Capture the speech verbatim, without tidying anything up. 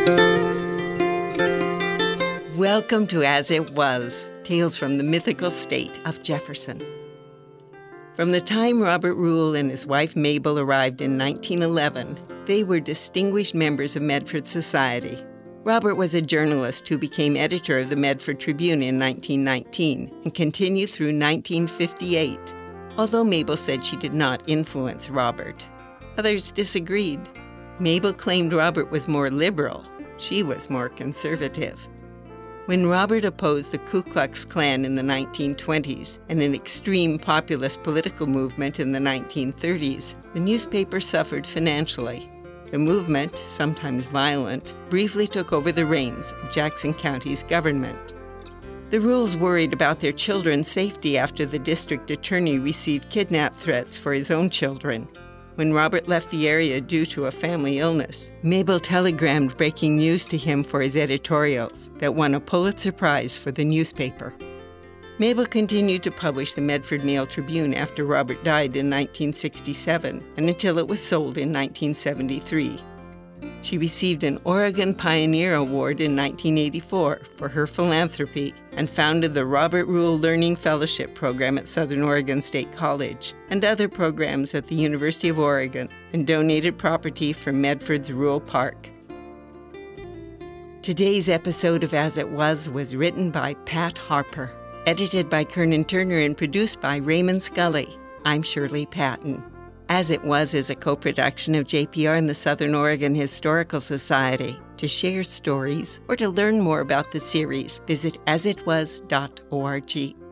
Welcome to As It Was, Tales from the Mythical State of Jefferson. From the time Robert Rule and his wife Mabel arrived in nineteen eleven, they were distinguished members of Medford society. Robert was a journalist who became editor of the Medford Tribune in nineteen nineteen and continued through nineteen fifty-eight, although Mabel said she did not influence Robert. Others disagreed. Mabel claimed Robert was more liberal. She was more conservative. When Robert opposed the Ku Klux Klan in the nineteen twenties and an extreme populist political movement in the nineteen thirties, the newspaper suffered financially. The movement, sometimes violent, briefly took over the reins of Jackson County's government. The Rules worried about their children's safety after the district attorney received kidnap threats for his own children. When Robert left the area due to a family illness, Mabel telegrammed breaking news to him for his editorials that won a Pulitzer Prize for the newspaper. Mabel continued to publish the Medford Mail Tribune after Robert died in nineteen sixty-seven and until it was sold in nineteen seventy-three. She received an Oregon Pioneer Award in nineteen eighty-four for her philanthropy and founded the Robert Rule Learning Fellowship Program at Southern Oregon State College and other programs at the University of Oregon, and donated property for Medford's Rule Park. Today's episode of As It Was was written by Pat Harper, edited by Kernan Turner, and produced by Raymond Scully. I'm Shirley Patton. As It Was is a co-production of J P R and the Southern Oregon Historical Society. To share stories or to learn more about the series, visit as it was dot org.